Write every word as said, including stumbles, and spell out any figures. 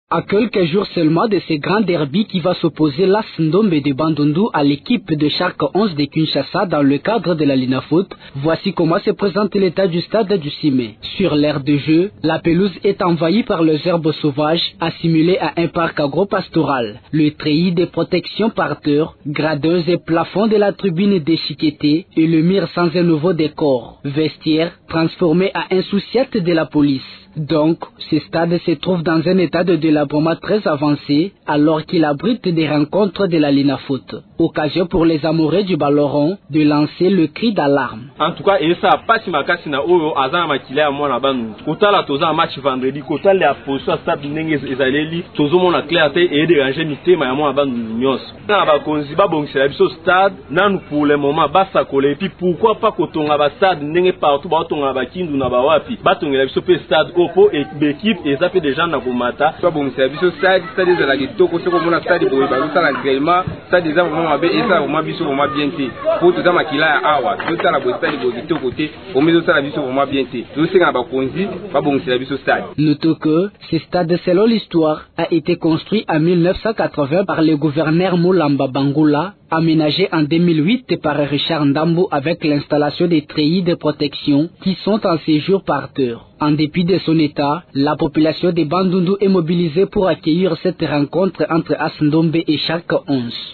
À quelques jours seulement de ces grands derby qui va s'opposer l'A S Ndombe de Bandundu à l'équipe de Shark onze de Kinshasa dans le cadre de la Linafoot, voici comment se présente l'état du stade du Cimé. Sur l'aire de jeu, la pelouse est envahie par les herbes sauvages assimilées à un parc agro-pastoral. Le treillis de protection par terre, gradeuse et plafond de la tribune déchiquetée et le mur sans un nouveau décor. Vestiaire transformé à un sous-siète de la police. Donc, ce stade se trouve dans un état de délabrement très avancé alors qu'il abrite des rencontres de la Linafoot. Occasion pour les amoureux du ballon rond de lancer le cri d'alarme. En tout cas, et ça passe ma casse na oyo azana makile à moi là-bas nous. Kotala toza match vendredi, kotala la position stade n'enge ezaleli, tozo mona clarté et déranger mitema ya moi là-bas nous nyos. Na ba konzi ba bongisa biso stade, na nous pour le moment basa kolé puis pourquoi pas kotonga ba stade n'enge partout ba tonga ba kindu na ba wapi. Ba tonga biso pe stade opo et l'équipe et ça fait des gens na bomata. Ba bongisa biso stade, stade za la kitoko soko mona stade boy ba ça l'entraînement, stade za vraiment mabe et ça vraiment biso vraiment bien té. Pour toza makila ya awa, toza la stade boy kitoko té, au milieu ça la biso vraiment bien té. Tout ce nga ba konzi, ba bongisa biso stade. Notons que ce stade, selon l'histoire, a été construit en mille neuf cent quatre-vingts par le gouverneur Moulamba Bangula, aménagé en deux mille huit par Richard Ndambo avec l'installation des treillis de protection qui sont en séjour par terre. En dépit de son état, la population de Bandundu est mobilisée pour accueillir cette rencontre entre A S Ndombe et Shark onze.